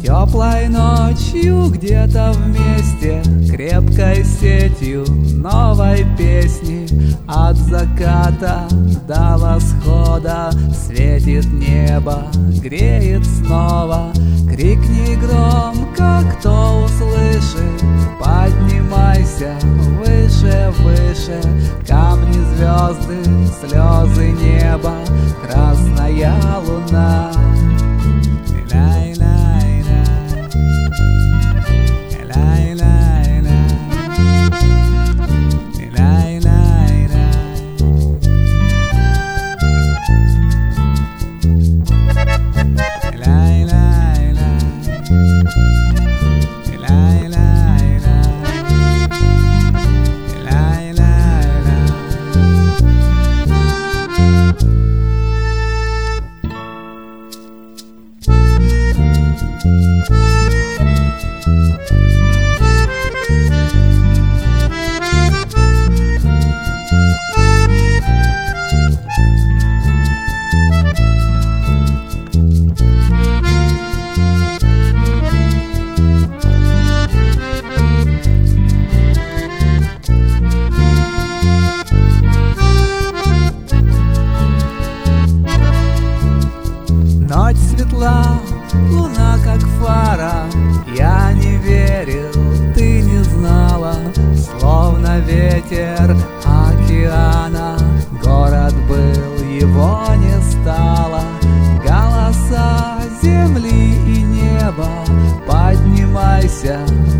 Теплой ночью где-то вместе, крепкой сетью новой песни. От заката до восхода светит небо, греет снова. Крикни громко, кто услышит, поднимайся выше, выше. Камни, звезды, слезы неба, красная луна. Ночь светла, луна как фара. Я не верил, ты не знала. Словно ветер океана, город был, его не стало. Голоса земли и неба, поднимайся